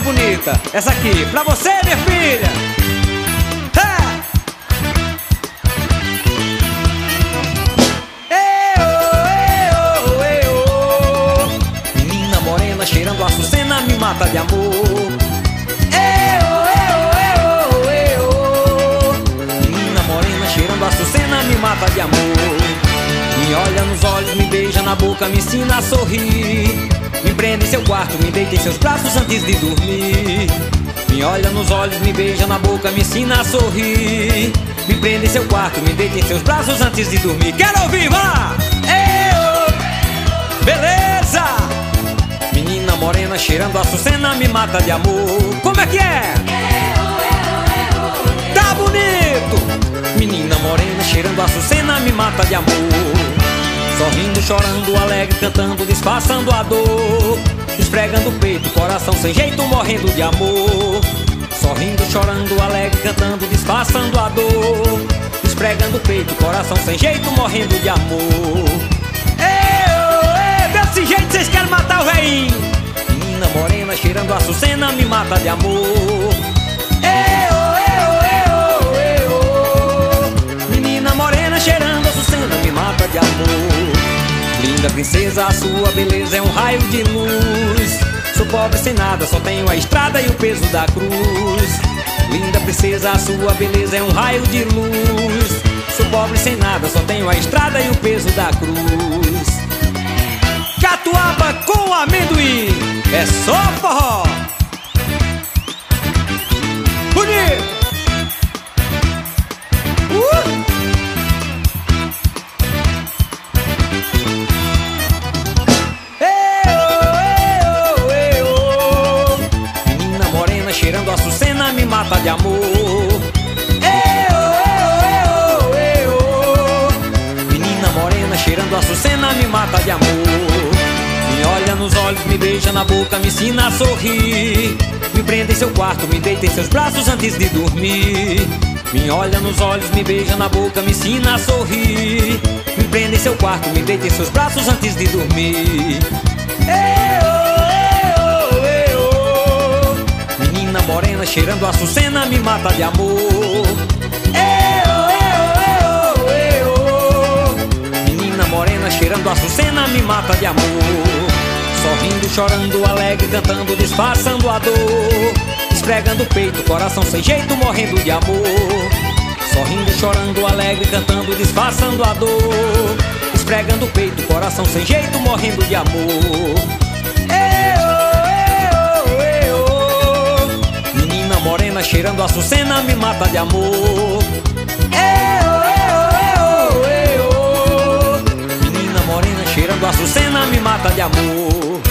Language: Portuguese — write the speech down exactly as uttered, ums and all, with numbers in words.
bonita. Essa aqui, pra você, minha filha. Menina morena cheirando açucena me mata de amor. Menina morena cheirando açucena me mata de amor. Me olha nos olhos, me beija na boca, me ensina a sorrir. Me prende em seu quarto, me deita em seus braços antes de dormir. Me olha nos olhos, me beija na boca, me ensina a sorrir. Me prende em seu quarto, me deita em seus braços antes de dormir. Quero ouvir, vá! Eu, beleza! Menina morena cheirando açucena me mata de amor. Como é que é? Tá bonito! Menina morena cheirando açucena me mata de amor. Sorrindo, chorando, alegre, cantando, disfarçando a dor. Esfregando o peito, coração sem jeito, morrendo de amor. Sorrindo, chorando, alegre, cantando, disfarçando a dor. Esfregando o peito, coração sem jeito, morrendo de amor. Ei, ei, desse jeito vocês querem matar o velhinho. Menina morena cheirando açucena me mata de amor. Ei, ei, ei, ei, menina morena cheirando açucena me mata de amor. Linda princesa, a sua beleza é um raio de luz. Sou pobre sem nada, só tenho a estrada e o peso da cruz. Linda princesa, a sua beleza é um raio de luz. Sou pobre sem nada, só tenho a estrada e o peso da cruz. Catuaba com amendoim, é só forró. Bonito! Uh! Cheirando açucena me mata de amor. Eu, eu, eu, eu. Menina morena cheirando açucena me mata de amor. Me olha nos olhos, me beija na boca, me ensina a sorrir. Me prende em seu quarto, me deita em seus braços antes de dormir. Me olha nos olhos, me beija na boca, me ensina a sorrir. Me prende em seu quarto, me deita em seus braços antes de dormir. Eu, menina morena cheirando açucena me mata de amor. Eu, eu, eu, eu. Menina morena cheirando açucena me mata de amor. Sorrindo, chorando, alegre, cantando, disfarçando a dor. Esfregando o peito, coração sem jeito, morrendo de amor. Sorrindo, chorando, alegre, cantando, disfarçando a dor. Esfregando o peito, coração sem jeito, morrendo de amor. Morena cheirando açucena me mata de amor. Eu, eu, eu, eu. Menina morena cheirando açucena me mata de amor.